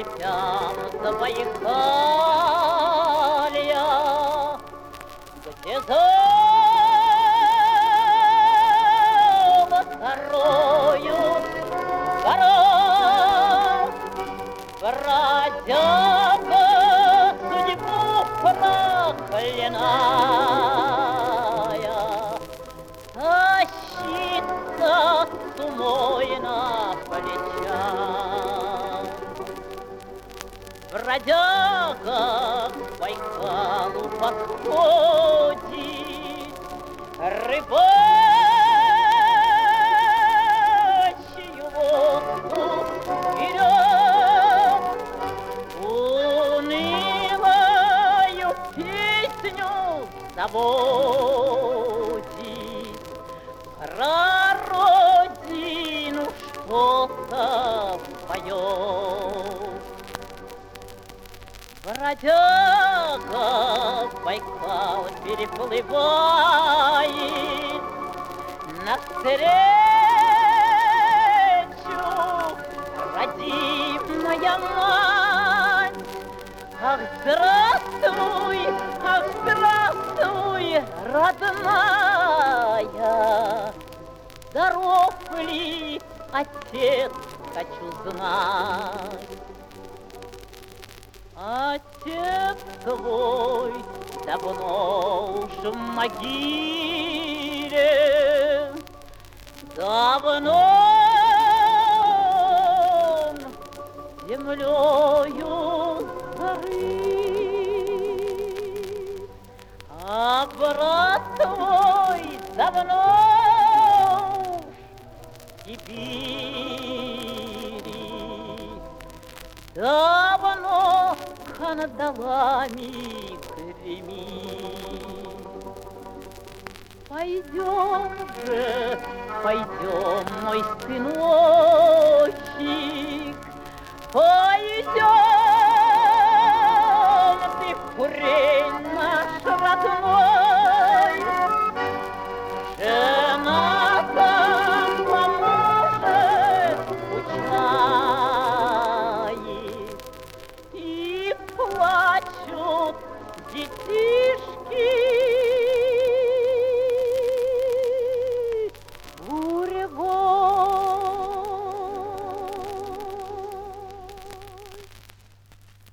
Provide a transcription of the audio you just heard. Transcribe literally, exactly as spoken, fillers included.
детям Забайкалья, где золото роют гора, бродяга судьбу проклиная, тащится сумой на плечах. Бродяга к Байкалу подходит, рыбачью лодку берет, унылую песню заводит, про родину что-то поет. Бродяга Байкал переплывает, навстречу родимая мать. Ах, здравствуй, ах, здравствуй, родная, здоров ли отец, хочу знать. Отец твой давно уж в могиле, давно он землею зарыт, а брат твой давно в Сибири, давно кандалами гремит. Пойдем же, пойдем, мой сыночек,